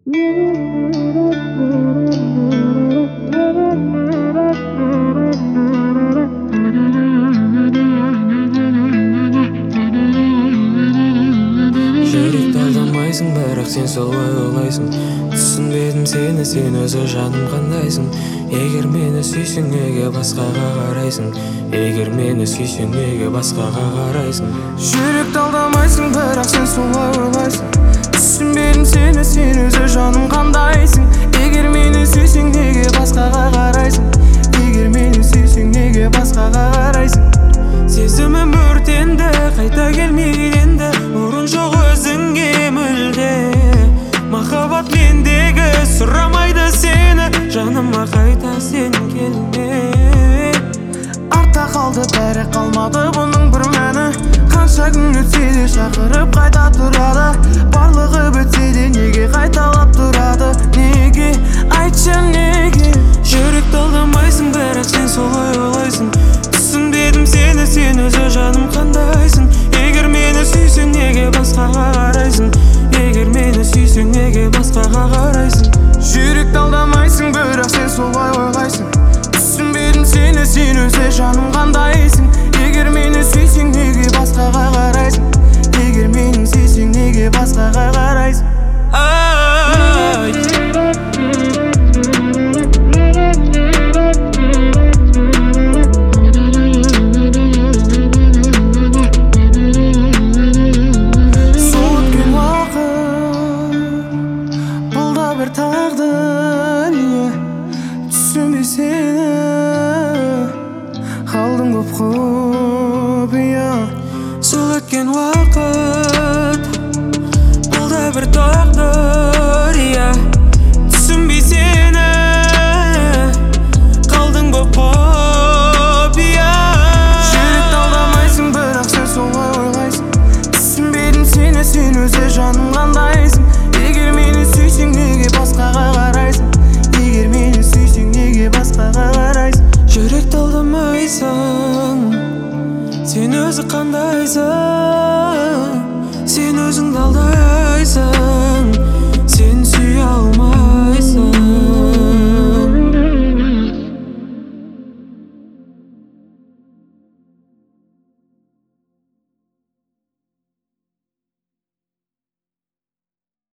Жүректі алдамайсың, бірақ сен солай ойлайсың. Түсінбедім сені, сен өзі жаным қандайсың. Егер мені сүйсең, неге басқаға қарайсың? Егер мені сүйсең, неге басқаға қарайсың? Жүректі алдамайсың, бірақ сен солай ойлайсың. Түсінбедім сені, сен өзі жаным қандайсың. Егер мені сүйсең, неге басқаға қарайсың? Егер мені сүйсең, неге басқаға қарайсың? Сезімім өртенді, қайта келмейді енді. Орын жоқ өзіңе мүлде. Махаббат мендегі сұрамайды сені. Жаныма қайта сен келме. Артта қалды, бәрі қалмады бұның бір мәні. Қанша күн өтсе де шақырып қайта тұрады. Барлығы бітсе де неге қайталап тұрады? Неге, айтшы неге? Жүректі алдамайсың, бірақ сен солай ойлайсың. Түсінбедім сені, сен өзі жаным қандайсың. Егер мені сүйсең, неге басқаға қарайсың? Егер мені сүйсең, неге басқаға қарайсың? Жүректі алдамайсың, бірақ сен солай ойлайсың. Түсінбедім сені, сен өзі жаным қандайсың. Егер мені сүйсең, неге басқаға қарайсың? Егер мені сүйсең, неге басқаға қарайсың? Сол өткен уақыт, бұл да бір тағдыр, түсінбей сені қалдым көп құпия. Сол өткен уақыт, бұл да бір тағдыр, түсінбей сені қалдың боп құпия. Жүректі алдамайсың, бірақ сен солай ойлайсың. Түсінбедім сені, сен өзі жаным қандайсың. Егер мені сүйсең, неге басқаға қарайсың? Егер мені сүйсең, неге басқаға қарайсың? Жүректі алдамайсың, сен өзі қандайсың? Сен өзіңді алдайсың.